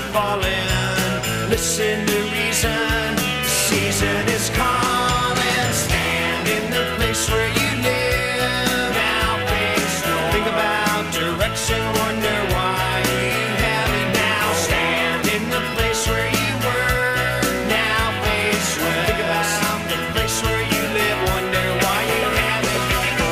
falling. Listen to reason, the season is calling. Stand in the place where you live. Now face no. Think about direction, wonder why you have it now. Stand in the place where you were. Now face where. Think about the place where you live, wonder why you have it.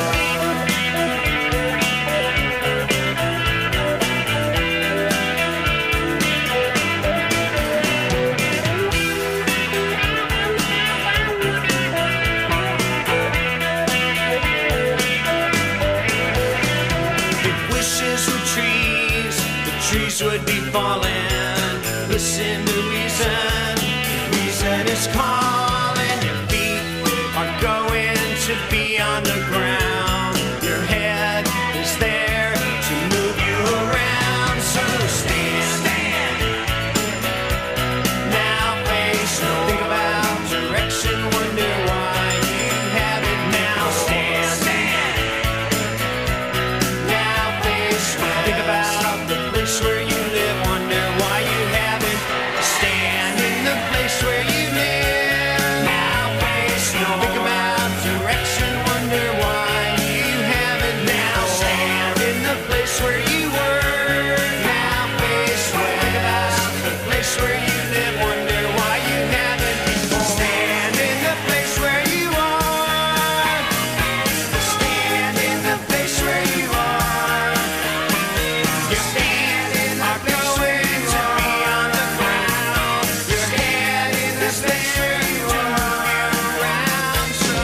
If wishes were trees, the trees would be falling. Listen to reason, reason is calling. Your feet are going to be on the ground. Your head is there to move you around. So stand, now face no. Think about direction, wonder why you have it now. Stand, now face no. Think about the place where you live, wonder why you have it. Stand in the place where you live. Now face no. Think about direction, wonder why you have it now. Stand in the place where you were. Now face no. Think about the place where you live, wonder why you have it. Stand in the place where you are. Stand in the place where you are. Your feet are going to be on the ground. Your head in the place where you are around. So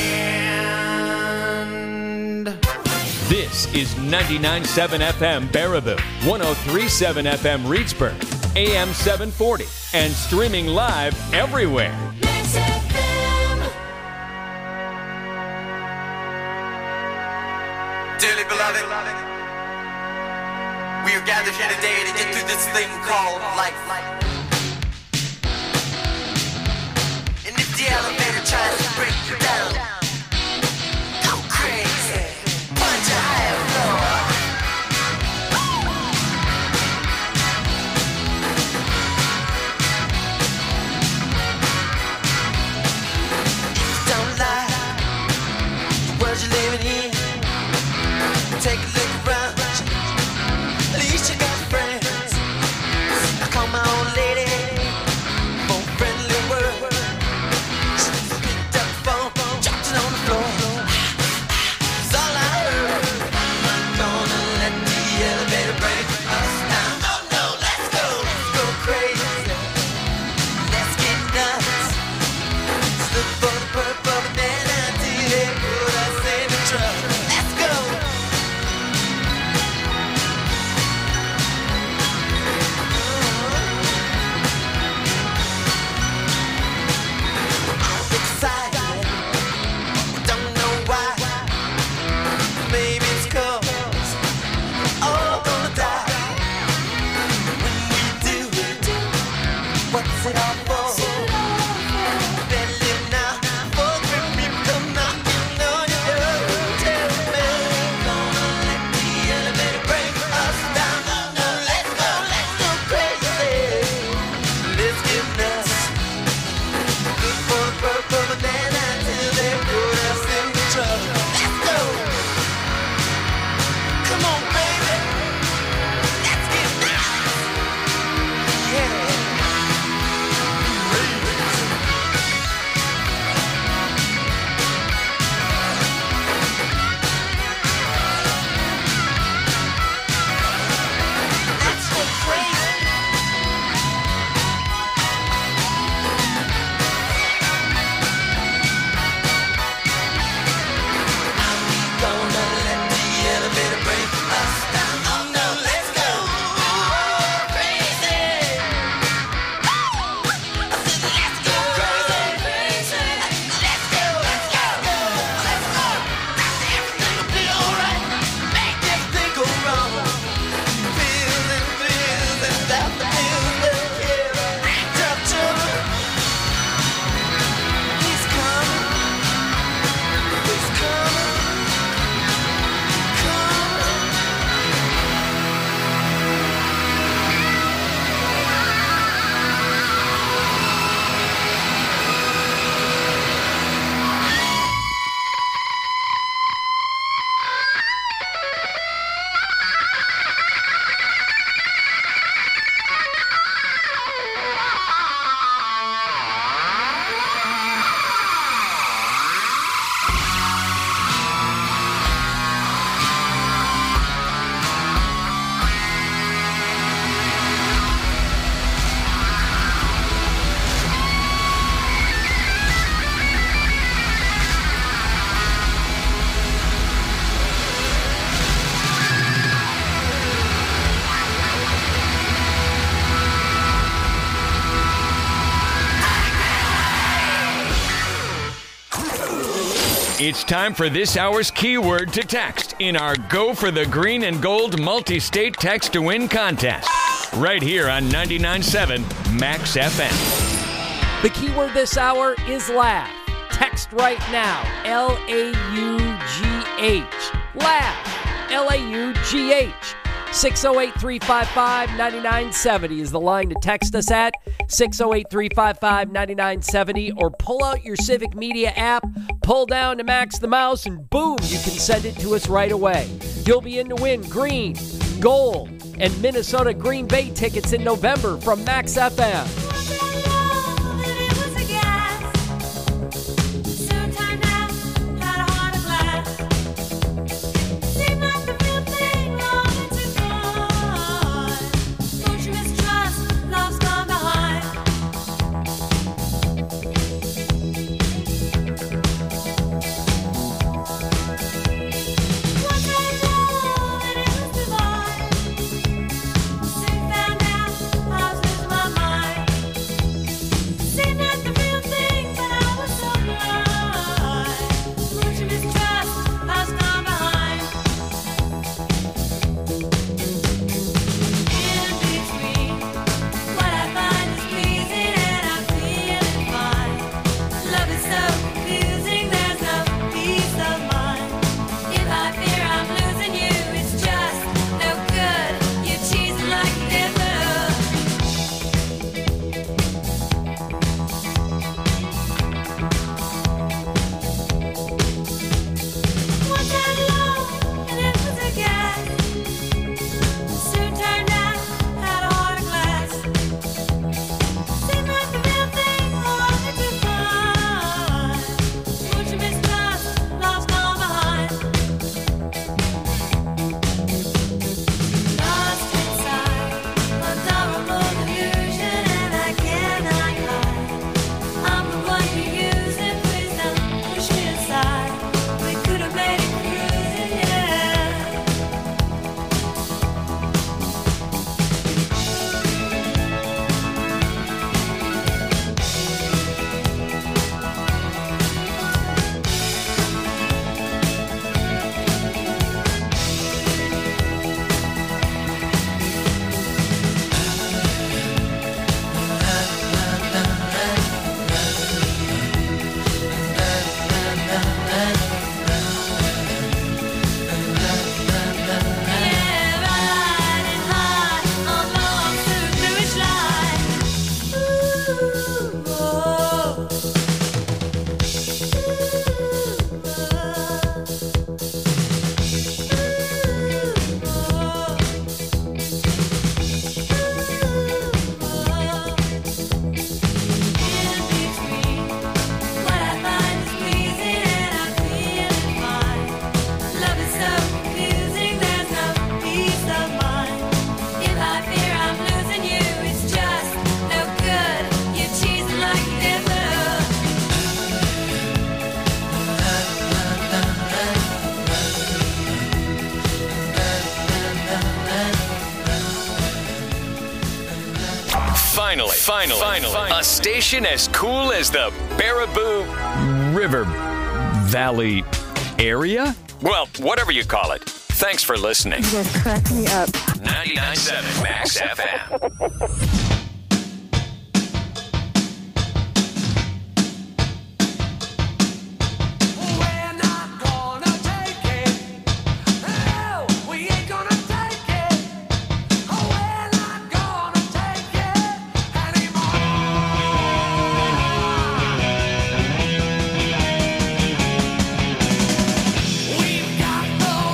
stand. This is 99.7 FM Baraboo, 103.7 FM Reedsburg, AM 740, and streaming live everywhere. Dearly beloved, we are gathered here today to get through this thing called life. And if the elevator tries to break you down, go crazy, punch a higher floor. Don't lie, the world you're living in. Take a look around, at least you got friends. I call my old lady for a friendly word. She picked up the phone, dropped it on the floor. It's all I heard. I'm not gonna let the elevator break us down. Oh no, let's go crazy. Let's get nuts. Let's look for the purple banana till they put us in the truck. Let's go. Excited, don't know why. Maybe it's 'cause we're all gonna die. When we do, what's it all for? Better live now, before the people come knocking on your door. Tell me, gonna let the elevator break us down. Oh no, let's go crazy. Let's get nuts. Look for the purple banana till they put us in the truck. Let's go. Come on, baby. Let's get nuts. Yeah. It's time for this hour's keyword to text in our Go for the Green and Gold multi-state text to win contest. Right here on 99.7 Max FM. The keyword this hour is laugh. Text right now, L-A-U-G-H. Laugh, L-A-U-G-H. 608-355-9970 is the line to text us at, 608-355-9970, or pull out your Civic Media app, pull down to Max the Mouse, and boom, you can send it to us right away. You'll be in to win green, gold, and Minnesota Green Bay tickets in November from Max FM. Finally, a station as cool as the Baraboo River Valley area? Well, whatever you call it. Thanks for listening. You guys crack me up. 99.7 Max FM.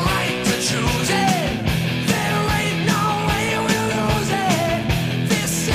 Choose it. There ain't no way we'll lose it. This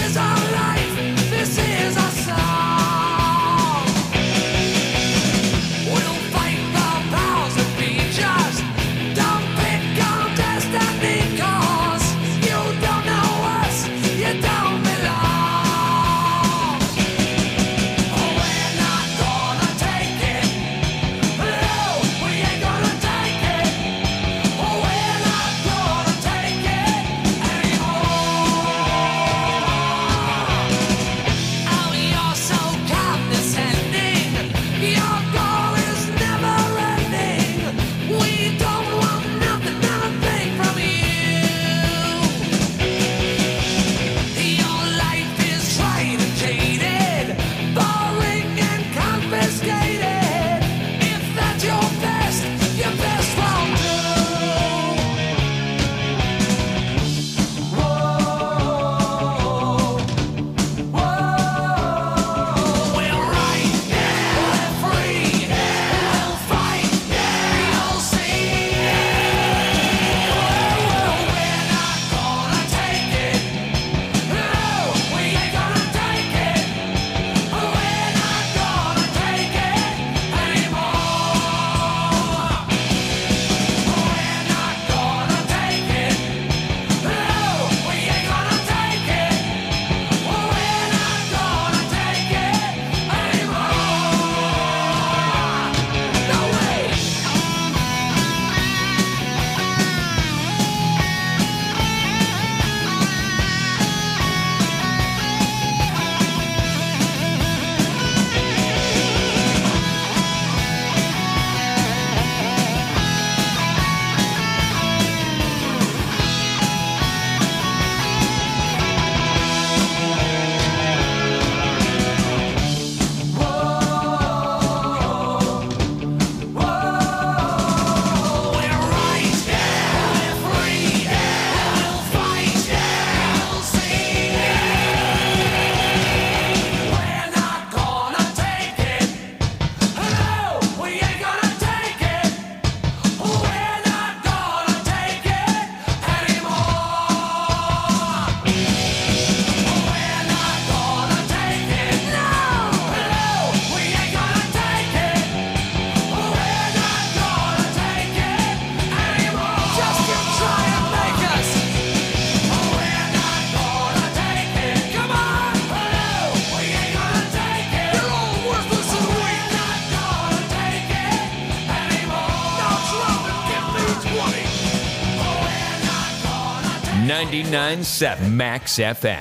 99.7 Max FM.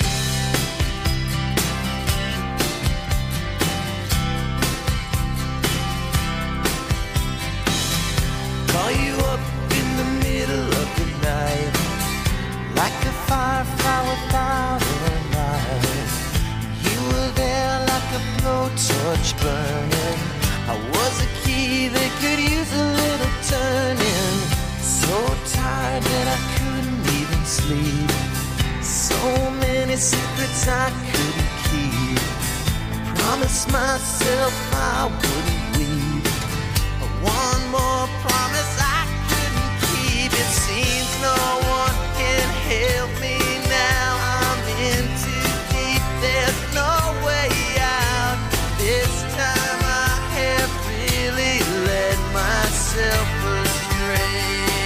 Call you up in the middle of the night, like a firefly without a light. You were there like a blowtorch burning. I was a key that could use a little turning. So tired that I couldn't even sleep. So many secrets I couldn't keep. I promised myself I wouldn't leave. One more promise I couldn't keep. It seems no one can help me now. I'm in too deep. There's no way out. This time I have really led myself astray.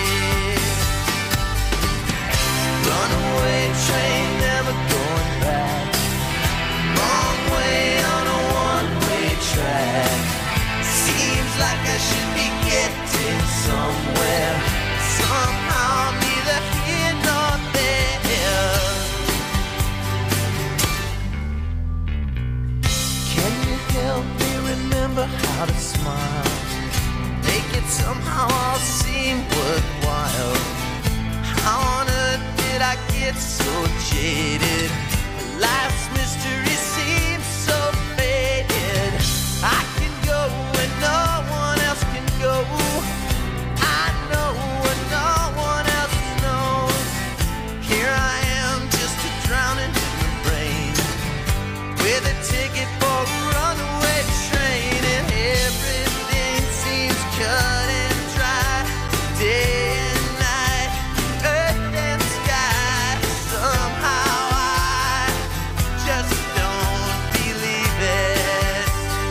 Runaway train, never going back. Wrong way on a one-way track. Seems like I should be getting somewhere. Somehow I'm neither here nor there. Can you help me remember how to smile? Make it somehow all seem worthwhile. How on earth did I get so jaded? Life's mystery seems so faded. I can go where no one else can go. I know what no one else knows. Here I am, just a drowning in the rain, with a ticket for a runaway train, and everything seems cut and dry. Day and night, earth and sky. Somehow I just don't believe it.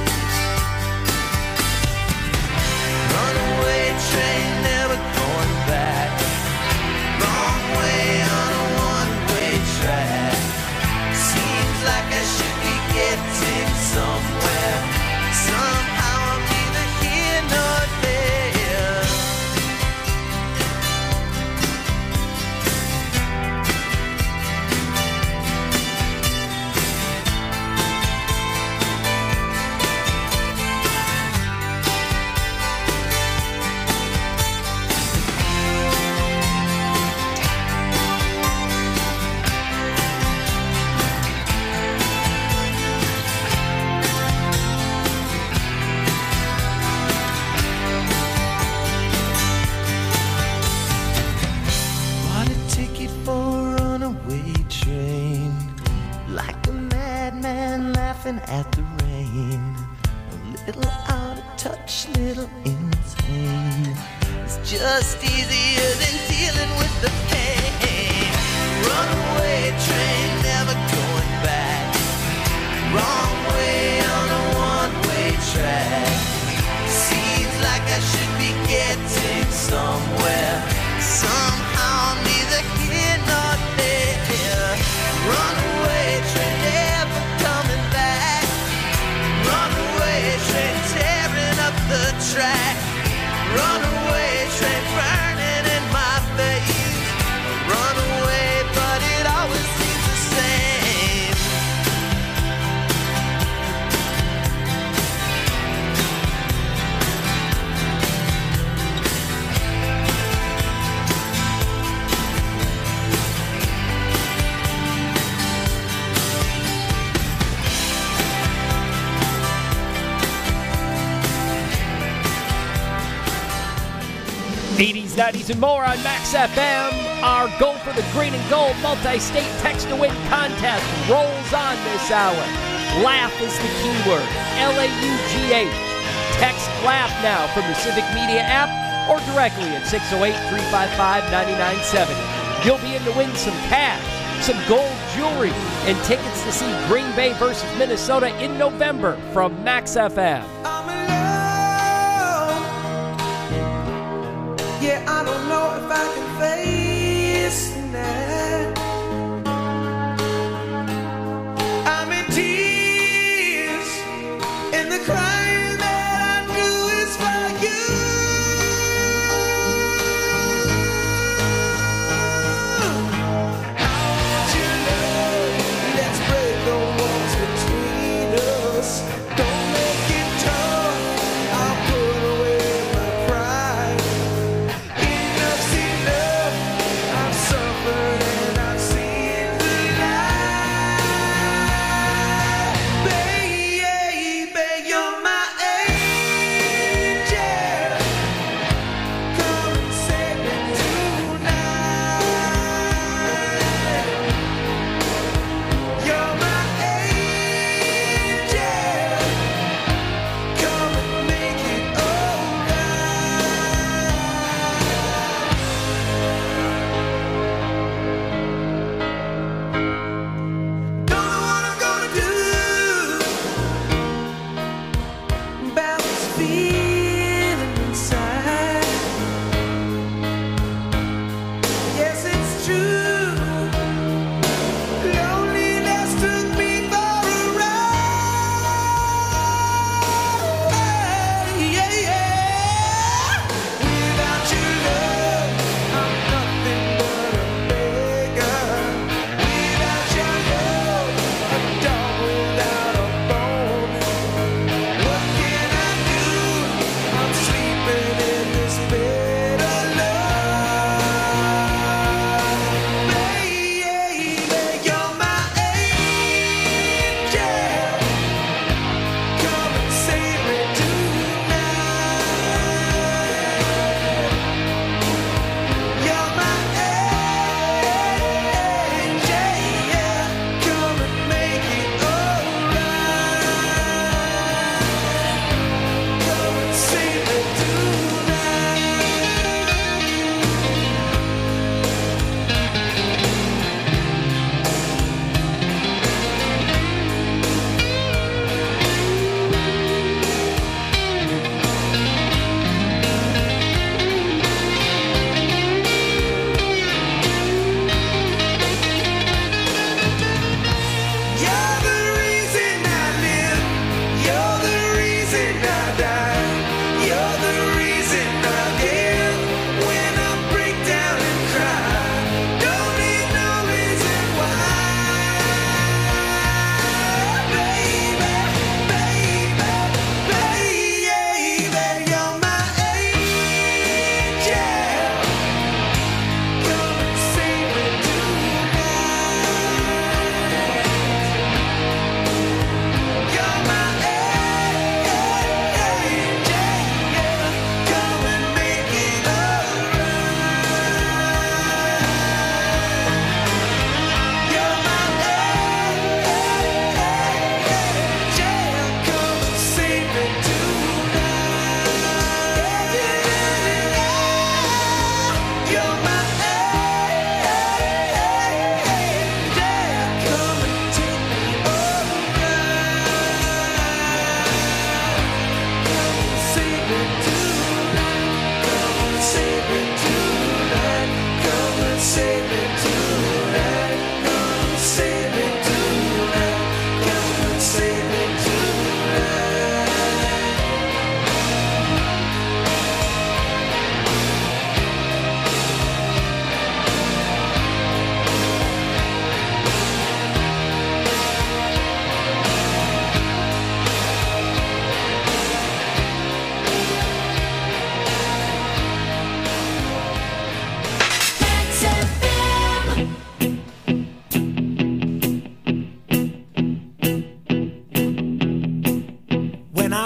Runaway train, never going back. Wrong way on a one-way track. Seems like I should be getting somewhere. Somehow I'm neither here nor there. Bought a ticket for a runaway train, like a madman laughing at the rain. A little out of touch, little insane. It's just easier than dealing with the pain. Runaway train, never going back. Wrong way on a one-way track. Seems like I should be getting somewhere. Somehow I'm neither here nor there. Runaway train, never coming back. Runaway train, tearing up the track. Runaway train, burning in my face. Runaway, but it always seems the same. '80s, '90s, and more on Max FM. Our Goal for the Green and Gold multi-state text-to-win contest rolls on this hour. Laugh is the keyword. LAUGH. Text LAUGH now from the Civic Media app or directly at 608-355-9970. You'll be in to win some cash, some gold jewelry, and tickets to see Green Bay versus Minnesota in November from Max FM. I'm alone. Yeah, I don't know if I can face the night. I'm in tears, and the crying that I do is for you.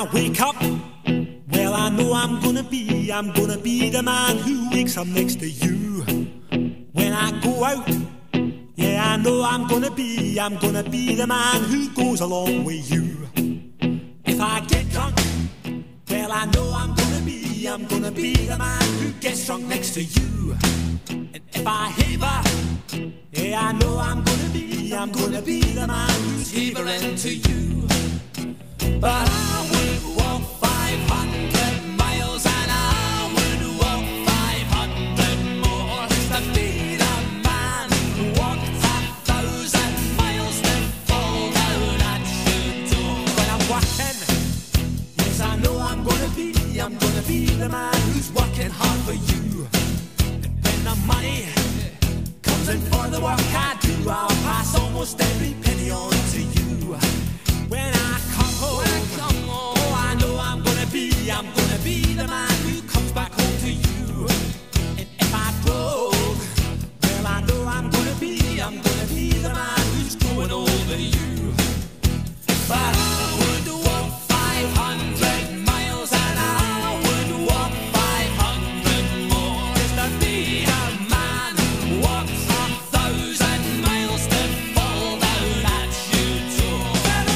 I wake up, well, I know I'm gonna be the man who wakes up next to you. When I go out, yeah, I know I'm gonna be the man who goes along with you. If I get drunk, well, I know I'm gonna be the man who gets drunk next to you. And if I haver, yeah, I know I'm gonna be the man who's havering to you. But I would walk 500 miles and I would walk 500 more just to be the man who walked 1,000 miles to fall down at your door. When I'm walking, yes, I know I'm gonna be the man who's working hard for you. And when the money comes in for the work I do, I'll pass almost every penny on to you. When I come home, oh, I know I'm gonna be the man who comes back home to you. And if I broke, well, I know I'm gonna be the man who's going over you. But I would walk 500 miles and I would walk 500 more just to be the man who walks 1,000 miles to fall down at your door.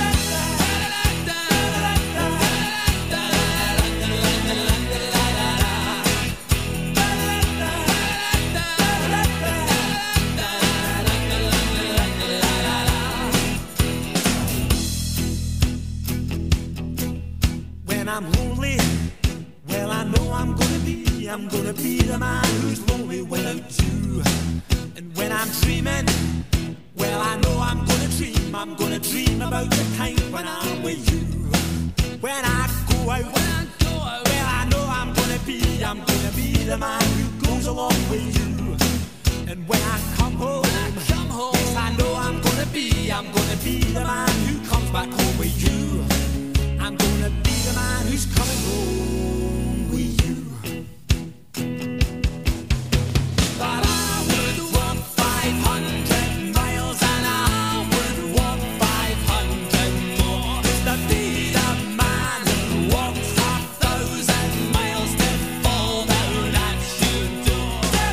When I'm lonely, well, I know I'm gonna be the man who's lonely without you. And when I'm dreaming, well, I know I'm gonna dream about the time when I'm with you. When I go out, well, I know I'm gonna be the man who goes along with you. And when I come home, yes, I know I'm gonna be the man who comes back home with you. I'm gonna be the man who's coming home with you. But I would walk 500 miles and I would walk 500 more just to be the man who walks 1,000 miles to fall down at your door.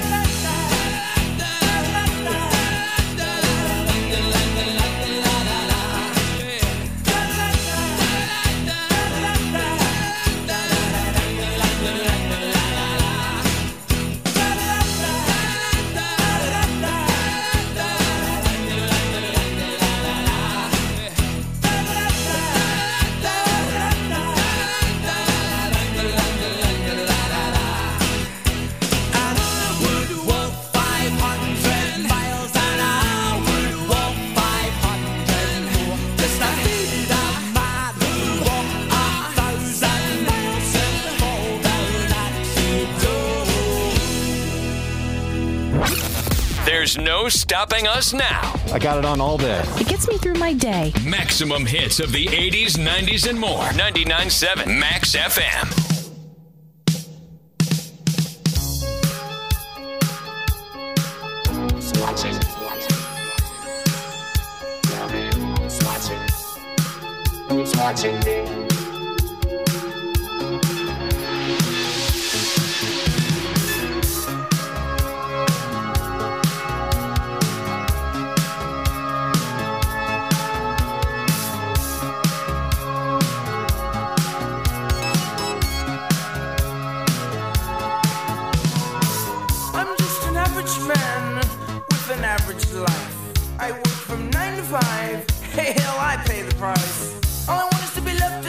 And I would walk 500 miles and I would walk 500 more just to be the man who walked 1,000 miles and fall down at your door. There's no stopping us now. I got it on all day. It gets me through my day. Maximum hits of the 80s, 90s, and more. 99.7 Max FM. Who's watching me? I'm just an average man with an average life. I work from 9 to 5. Hey, hell, I pay the price. All I want is to be left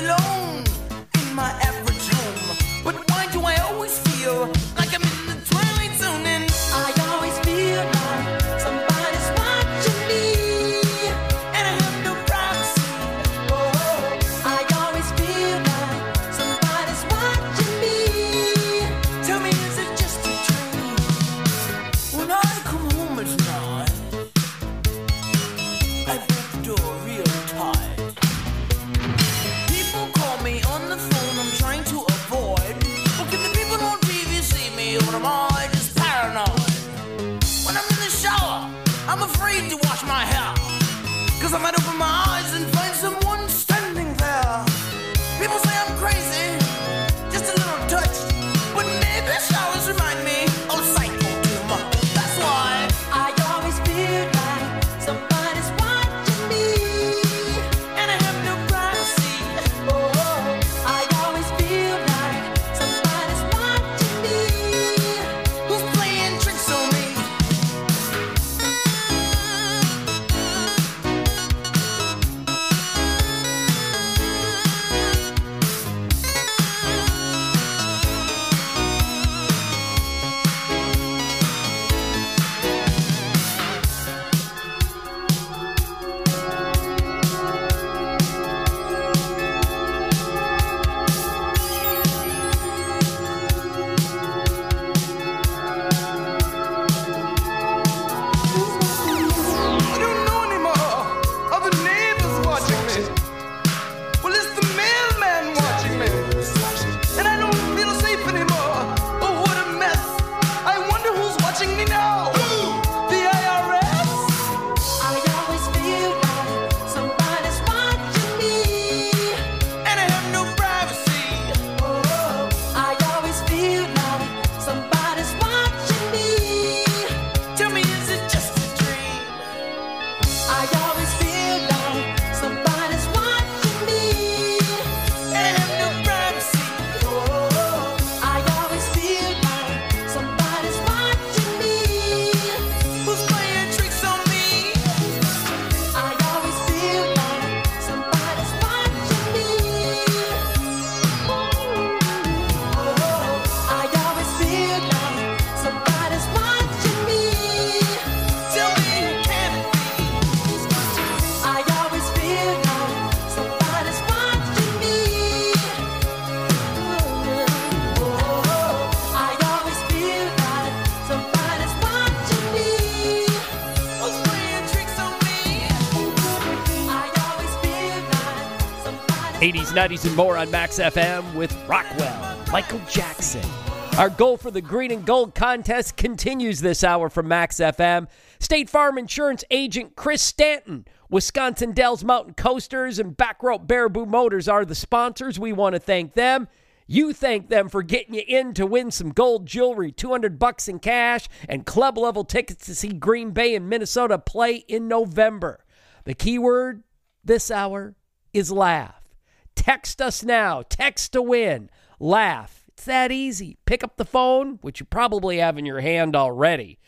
80s, 90s, and more on Max FM with Rockwell, Michael Jackson. Our Goal for the Green and Gold contest continues this hour from Max FM. State Farm Insurance agent Chris Stanton, Wisconsin Dells Mountain Coasters, and Backrope Baraboo Motors are the sponsors. We want to thank them. You thank them for getting you in to win some gold jewelry, $200 in cash, and club-level tickets to see Green Bay and Minnesota play in November. The keyword this hour is laugh. Text us now. Text to win. Laugh. It's that easy. Pick up the phone, which you probably have in your hand already.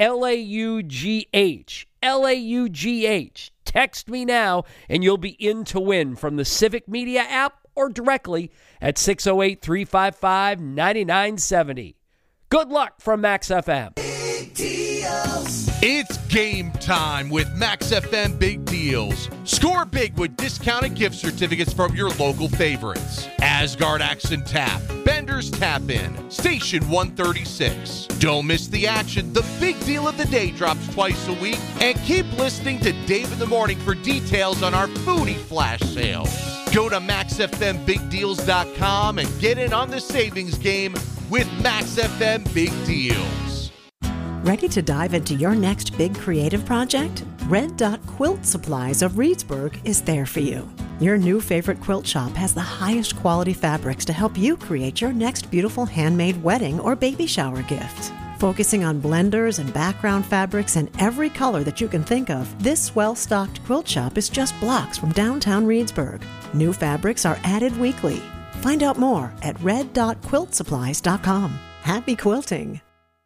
LAUGH. LAUGH. Text me now, and you'll be in to win from the Civic Media app or directly at 608-355-9970. Good luck from Max FM. It's game time with Max FM Big Deals. Score big with discounted gift certificates from your local favorites. Asgard Axe and Tap, Bender's Tap In, Station 136. Don't miss the action. The big deal of the day drops twice a week. And keep listening to Dave in the Morning for details on our foodie flash sales. Go to MaxFMBigDeals.com and get in on the savings game with Max FM Big Deals. Ready to dive into your next big creative project? Red Dot Quilt Supplies of Reedsburg is there for you. Your new favorite quilt shop has the highest quality fabrics to help you create your next beautiful handmade wedding or baby shower gift. Focusing on blenders and background fabrics in every color that you can think of, this well-stocked quilt shop is just blocks from downtown Reedsburg. New fabrics are added weekly. Find out more at red.quiltsupplies.com. Happy quilting!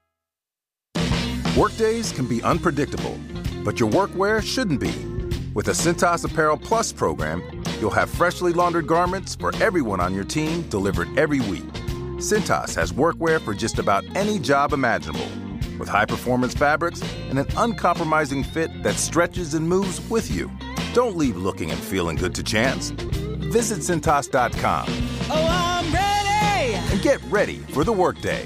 Workdays can be unpredictable, but your workwear shouldn't be. With a Cintas Apparel Plus program, you'll have freshly laundered garments for everyone on your team delivered every week. Cintas has workwear for just about any job imaginable, with high-performance fabrics and an uncompromising fit that stretches and moves with you. Don't leave looking and feeling good to chance. Visit Cintas.com. Oh, I'm ready! And get ready for the workday.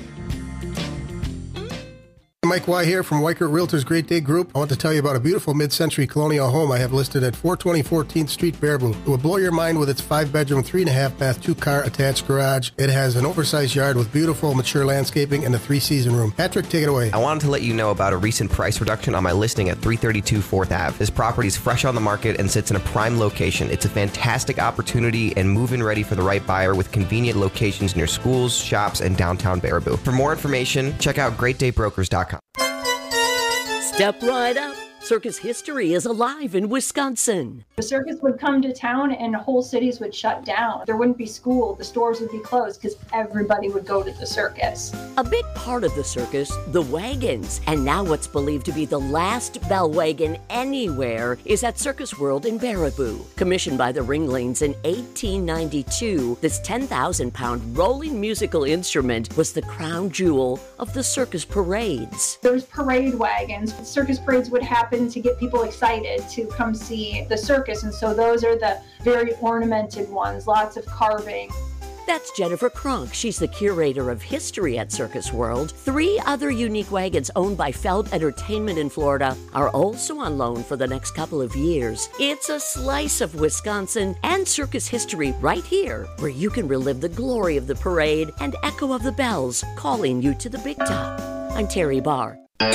Mike Y here from Weichert Realtors Great Day Group. I want to tell you about a beautiful mid-century colonial home I have listed at 420 14th Street, Baraboo. It will blow your mind with its 5-bedroom, 3.5-bath, 2-car attached garage. It has an oversized yard with beautiful, mature landscaping and a 3-season room. Patrick, take it away. I wanted to let you know about a recent price reduction on my listing at 332 4th Ave. This property is fresh on the market and sits in a prime location. It's a fantastic opportunity and move-in ready for the right buyer with convenient locations near schools, shops, and downtown Baraboo. For more information, check out GreatDayBrokers.com. Step right up. Circus history is alive in Wisconsin. The circus would come to town and whole cities would shut down. There wouldn't be school, the stores would be closed because everybody would go to the circus. A big part of the circus, the wagons. And now what's believed to be the last bell wagon anywhere is at Circus World in Baraboo. Commissioned by the Ringlings in 1892, this 10,000-pound rolling musical instrument was the crown jewel of the circus parades. There's parade wagons. Circus parades would happen to get people excited to come see the circus, and so those are the very ornamented ones, lots of carving. That's Jennifer Kronk. She's the curator of history at Circus World. 3 other unique wagons owned by Feld Entertainment in Florida are also on loan for the next couple of years. It's a slice of Wisconsin and circus history right here, where you can relive the glory of the parade and echo of the bells calling you to the big top. I'm Terry Barr.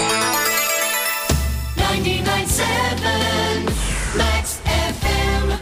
99.7 Max FM.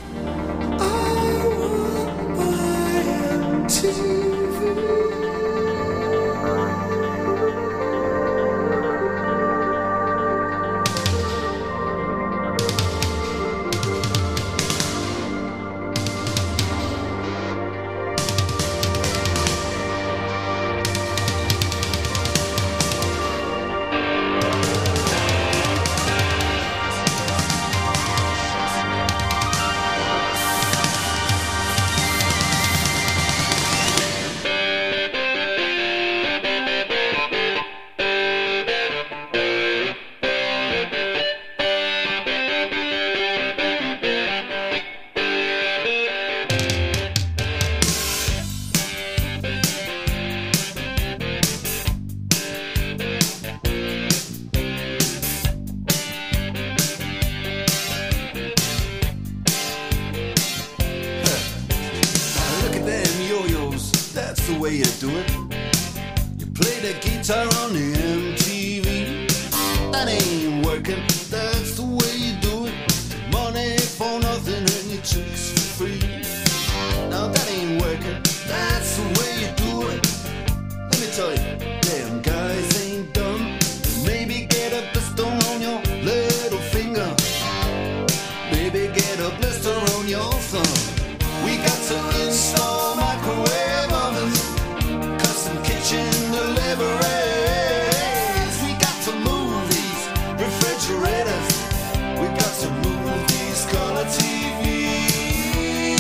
way you do it. You play the guitar on the MTV. That ain't working, that's the way you do it. Money for nothing and your chicks for free. Now that ain't working, that's the way you do it. Let me tell you, damn guys ain't dumb. Maybe get a blister on your little finger. Maybe get a blister on your thumb. We got to install microwave ovens, custom kitchen deliveries. We got to move these refrigerators. We got to move these color TVs.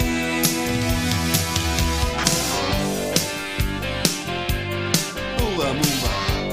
Move on, move on.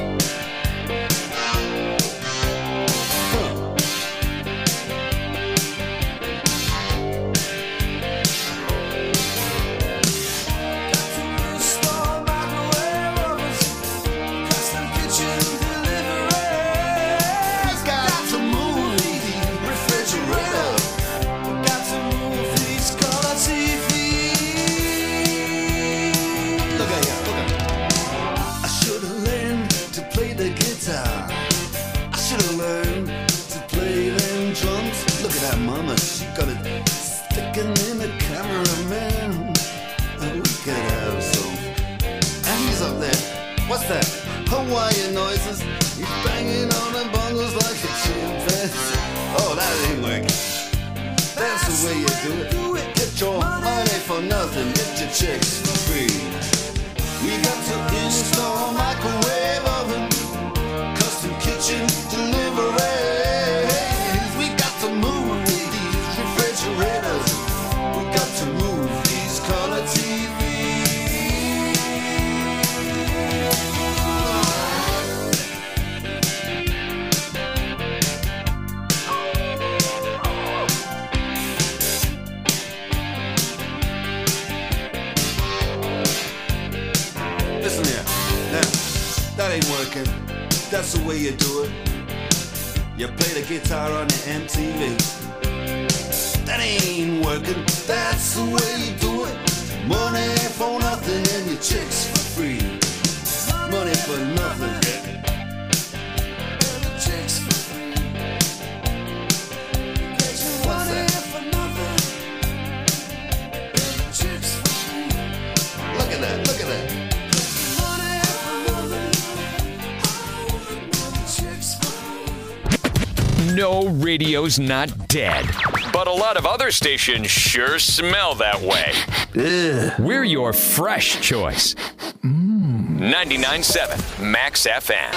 What's that? Hawaiian noises. He's banging on the bongos like a chimpanzee. Oh, that ain't working. That's the way you do it. Get your money for nothing. Get your chicks for free. We got to install microwave oven, custom kitchen deliveries. We got to move these refrigerators. We got to move these color TVs. Listen here, now, that ain't working. That's the way you do it. You play the guitar on the MTV. That ain't working. That's the way you do it. Money for nothing and your chicks for free. Money for nothing. And your chicks for free. What's that? Look at that, look at that. No, radio's not dead. But a lot of other stations sure smell that way. We're your fresh choice. 99.7 Max FM.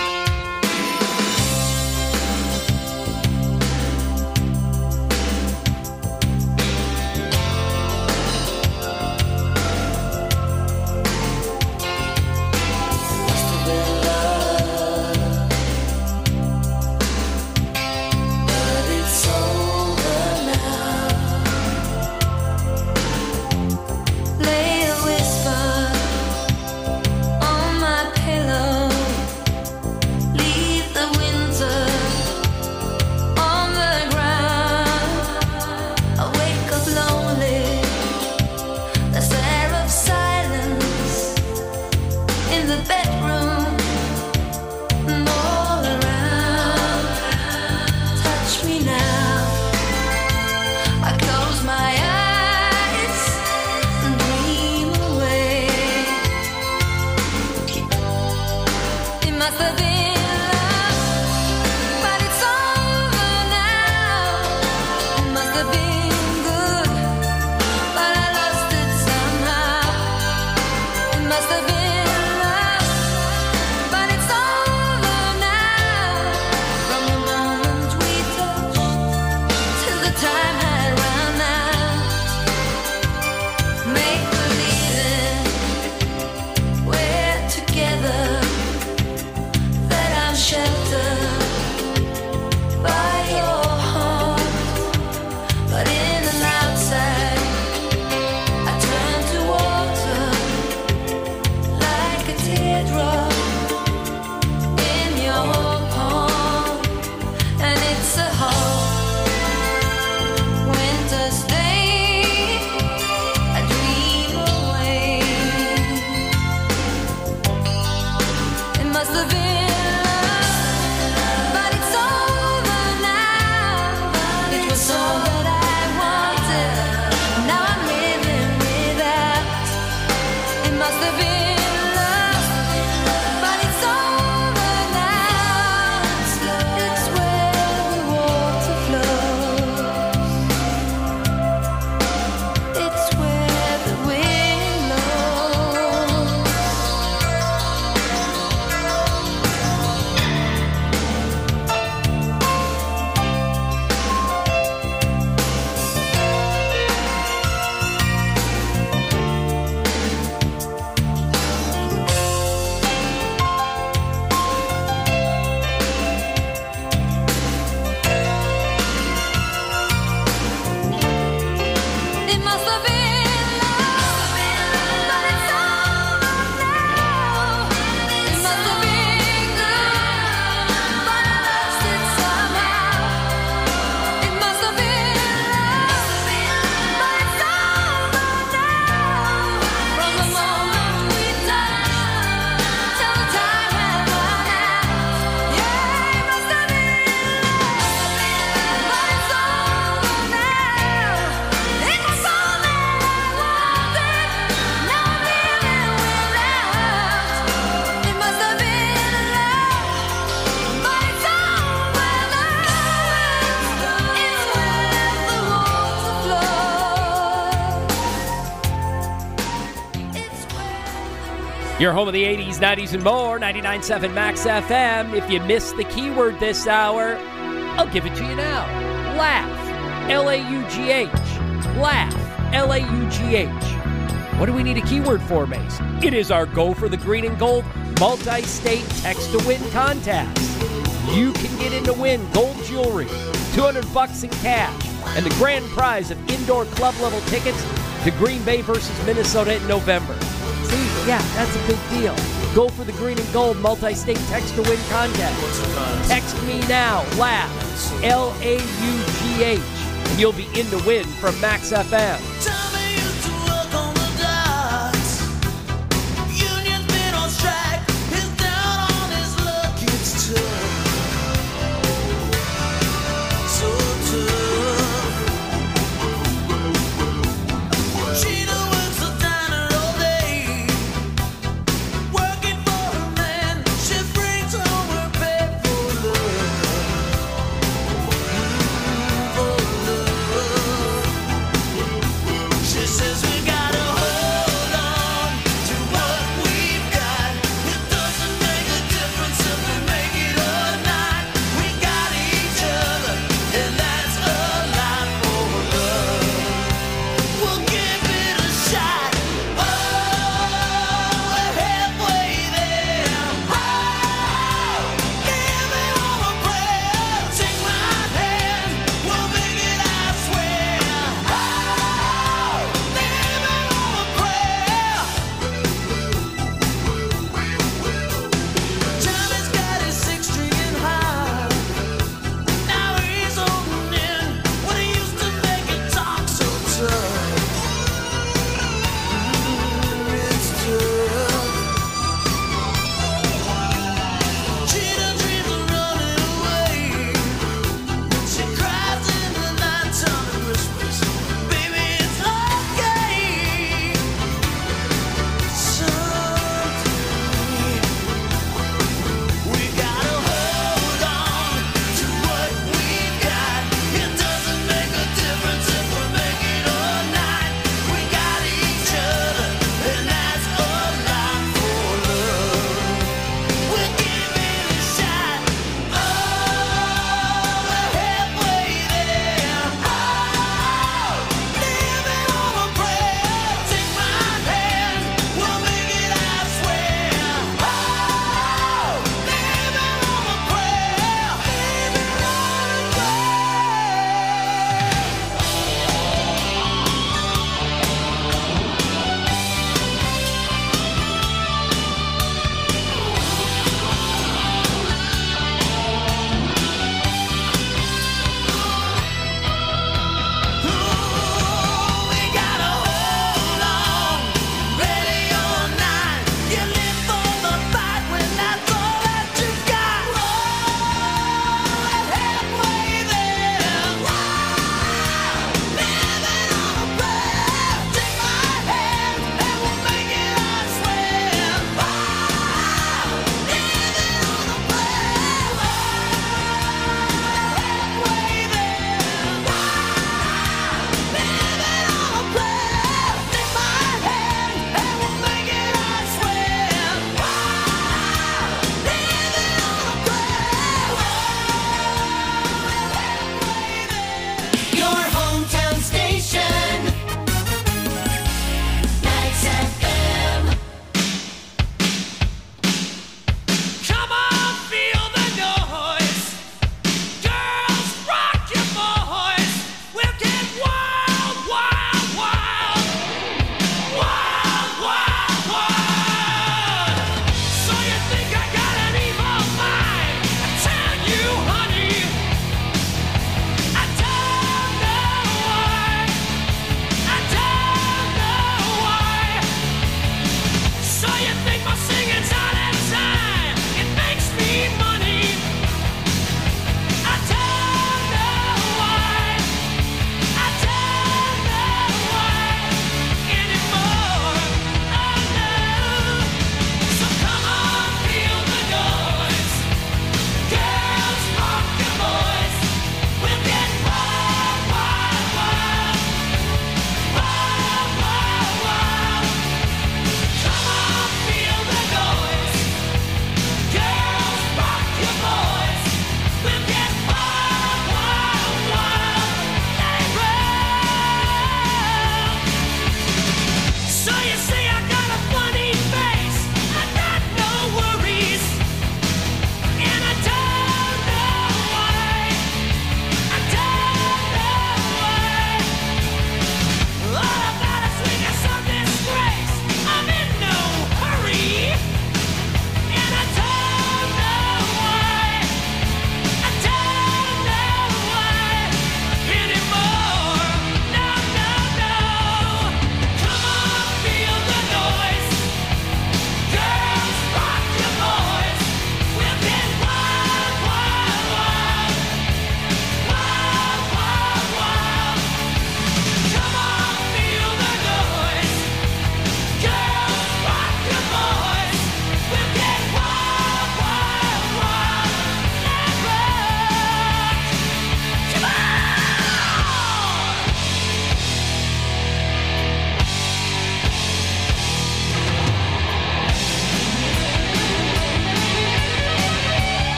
Lay a whisper on my pillow. Your home of the 80s, 90s, and more, 99.7 Max FM. If you missed the keyword this hour, I'll give it to you now. Laugh. L-A-U-G-H. Laugh. L-A-U-G-H. What do we need a keyword for, Mace? It is our Go for the Green and Gold multi-state text-to-win contest. You can get in to win gold jewelry, $200 in cash, and the grand prize of indoor club-level tickets to Green Bay versus Minnesota in November. See, yeah, that's a big deal. Go for the Green and Gold multi-state text-to-win contest. Text me now, laugh, L-A-U-G-H, and you'll be in to win from Max FM.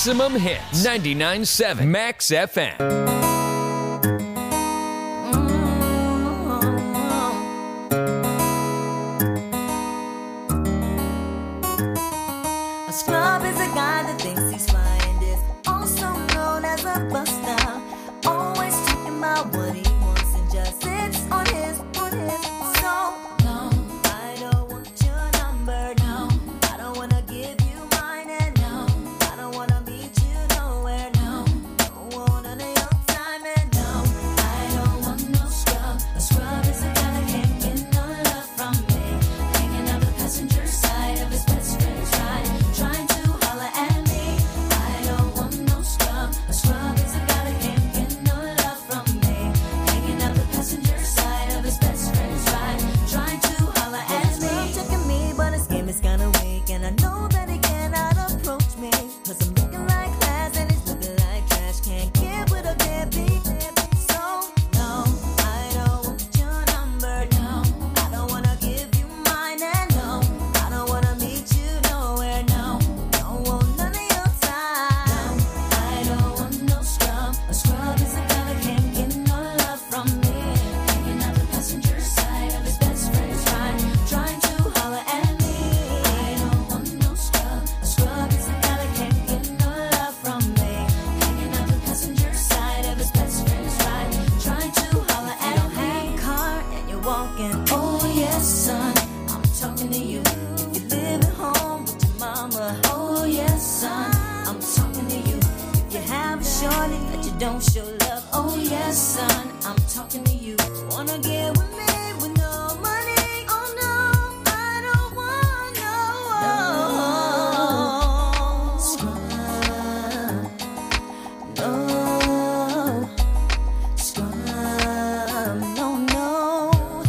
Maximum hits. 99.7 Max FM. A scrub is a guy that thinks he's flying, is also known as a buster. Always talking about what he wants and just sits on his. So, no, I don't want your number, no. I don't wanna give you mine, and no, I don't wanna meet you nowhere, no. Don't want none of your time, and no, I don't want no scrub. A scrub is a guy that can't get no love from me. Hanging out the passenger side of his best friend's ride, trying to holler at me. I don't want no scrub. A scrub is a guy that can't get no love from me. Hanging out the passenger side of his best friend's ride, trying to holler at me. Scrub checking me, but his game is kinda weak, and I know that he cannot approach me. 'Cause I'm looking like class and he's looking like trash. Can't get with a deadbeat. So, no, I don't want your number, no. I don't wanna give you mine, and no, I don't wanna meet you nowhere, no. Don't want none of your time. I don't want no scrub. A scrub is a guy that can't get no love from me. Hanging out the passenger side of his best friend's ride, trying to holler at me. I don't want no scrub. A scrub is a guy that can't get no love from me. Hanging out the passenger side of his best friend's ride, trying to holler at me. You don't have a car and you're walking. Oh yes, son, I'm talking to you. If you live at home with your mama. Oh yes, son, I'm talking to you. If you have a shorty that you don't show love. Oh yes, son, I'm talking to you. Wanna get with me with no money? Oh no, I don't want no scrub. No scrub. No, no.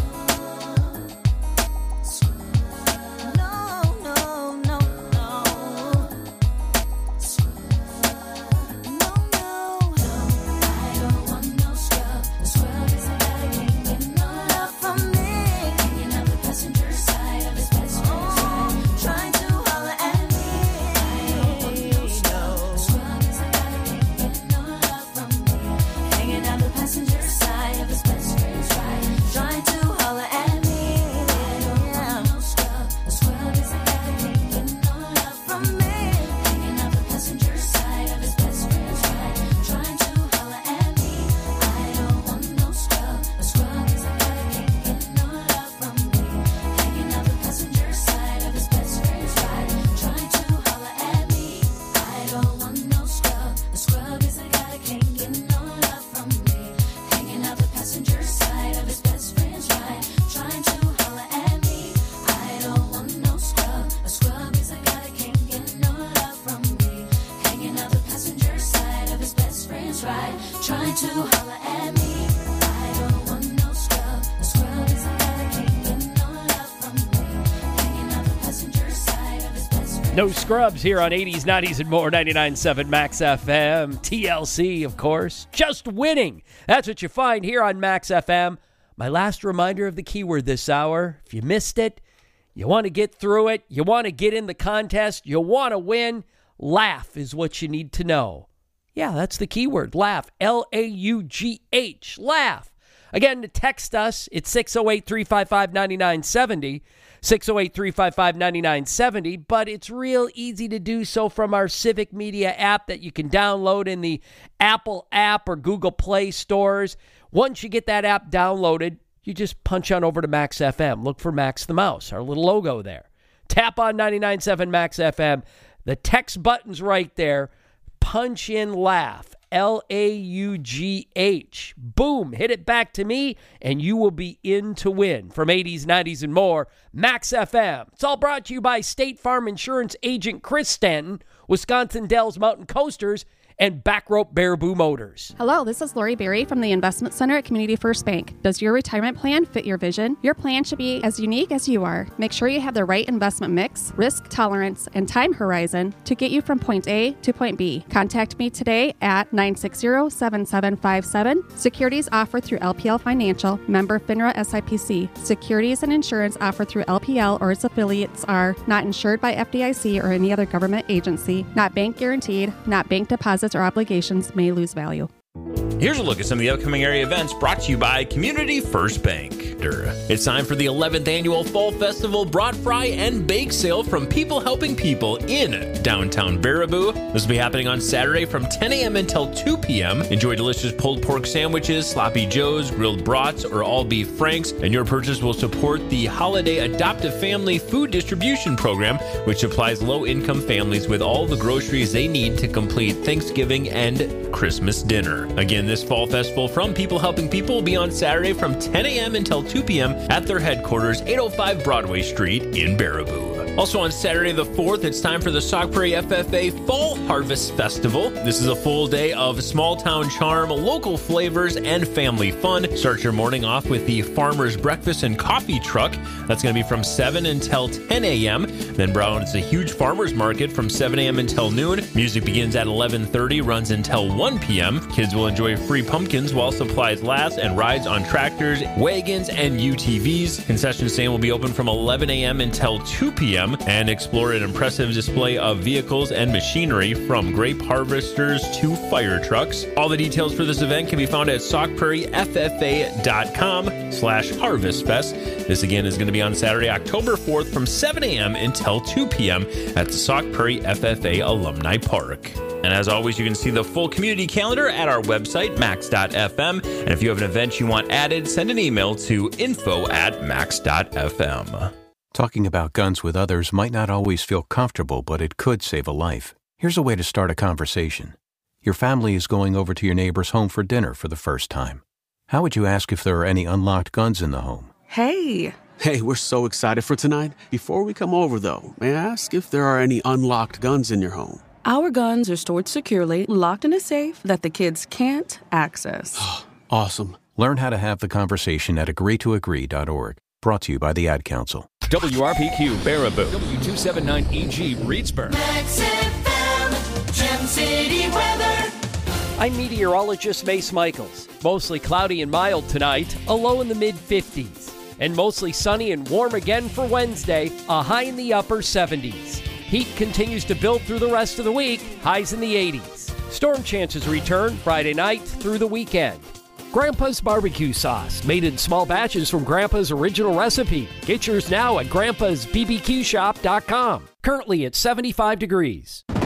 Passenger side of his best friend's ride, trying to holler at me. I don't want no scrub. A scrub is a guy that can't get no love from me. Hanging out the passenger side of his best friend's ride, trying to holler at me. I don't want no scrub. A scrub is a guy that can't get no love from me. Hanging out the passenger side of his best friend's ride, trying to holler at me. I don't want no scrub. A scrub is a guy that can't get no love from me. Hanging out the passenger side of his best friend's ride, trying to holler at me. I don't want no scrub. A scrub is a guy that can't get no love from me. Hanging out the passenger side of his best friend's ride, trying to holler at me. I don't want no scrub. A scrub is a guy that can't get no love from me. Hanging out the passenger side of his best friend's No scrubs here on 80s, 90s, and more. 99.7 Max FM. TLC, of course. Just winning. That's what you find here on Max FM. My last reminder of the keyword this hour. If you missed it, you want to get through it, you want to get in the contest, you want to win, laugh is what you need to know. Yeah, that's the keyword. Laugh. L-A-U-G-H. Laugh. Again, to text us, it's 608-355-9970. 608-355-9970, but it's real easy to do so from our Civic Media app that you can download in the Apple app or Google Play stores. Once you get that app downloaded, you just punch on over to Max FM. Look for Max the Mouse, our little logo there. Tap on 99.7 Max FM. The text button's right there. Punch in laugh. L-A-U-G-H. Boom. Hit it back to me, and you will be in to win. From 80s, 90s, and more, Max FM. It's all brought to you by State Farm Insurance Agent Chris Stanton, Wisconsin Dells Mountain Coasters, and Backrope Baraboo Motors. Hello, this is Lori Berry from the Investment Center at Community First Bank. Does your retirement plan fit your vision? Your plan should be as unique as you are. Make sure you have the right investment mix, risk tolerance, and time horizon to get you from point A to point B. Contact me today at 960-7757. Securities offered through LPL Financial, member FINRA SIPC. Securities and insurance offered through LPL or its affiliates are not insured by FDIC or any other government agency, not bank guaranteed, not bank deposits or obligations, may lose value. Here's a look at some of the upcoming area events brought to you by Community First Bank. It's time for the 11th annual Fall Festival Brat Fry and Bake Sale from People Helping People in downtown Baraboo. This will be happening on Saturday from 10 a.m. until 2 p.m. Enjoy delicious pulled pork sandwiches, sloppy joes, grilled brats, or all beef franks, and your purchase will support the Holiday Adoptive Family Food Distribution Program, which supplies low-income families with all the groceries they need to complete Thanksgiving and Christmas dinner. Again, this Fall Festival from People Helping People will be on Saturday from 10 a.m. until 2 p.m. at their headquarters, 805 Broadway Street in Baraboo. Also on Saturday the 4th, it's time for the Sauk Prairie FFA Fall Harvest Festival. This is a full day of small town charm, local flavors, and family fun. Start your morning off with the Farmer's Breakfast and Coffee Truck. That's going to be from 7 until 10 a.m. Then Brown's a huge farmer's market from 7 a.m. until noon. Music begins at 11:30, runs until 1 p.m. Kids will enjoy free pumpkins while supplies last and rides on tractors, wagons, and UTVs. Concession stand will be open from 11 a.m. until 2 p.m. and explore an impressive display of vehicles and machinery from grape harvesters to fire trucks. All the details for this event can be found at saukprairieffa.com/harvestfest. This again is going to be on Saturday, October 4th from 7 a.m. until 2 p.m. at the Sauk Prairie FFA Alumni Park. And as always, you can see the full community calendar at our website, max.fm. And if you have an event you want added, send an email to info@max.fm. Talking about guns with others might not always feel comfortable, but it could save a life. Here's a way to start a conversation. Your family is going over to your neighbor's home for dinner for the first time. How would you ask if there are any unlocked guns in the home? Hey, we're so excited for tonight. Before we come over, though, may I ask if there are any unlocked guns in your home? Our guns are stored securely, locked in a safe that the kids can't access. Awesome. Learn how to have the conversation at agreetoagree.org. Brought to you by the Ad Council. WRPQ Baraboo, W279EG Reedsburg. Max FM, Gem City weather. I'm meteorologist Mace Michaels. Mostly cloudy and mild tonight, a low in the mid-50s. And mostly sunny and warm again for Wednesday, a high in the upper 70s. Heat continues to build through the rest of the week, highs in the 80s. Storm chances return Friday night through the weekend. Grandpa's barbecue sauce, made in small batches from Grandpa's original recipe. Get yours now at grandpasbbqshop.com. Currently at 75 degrees.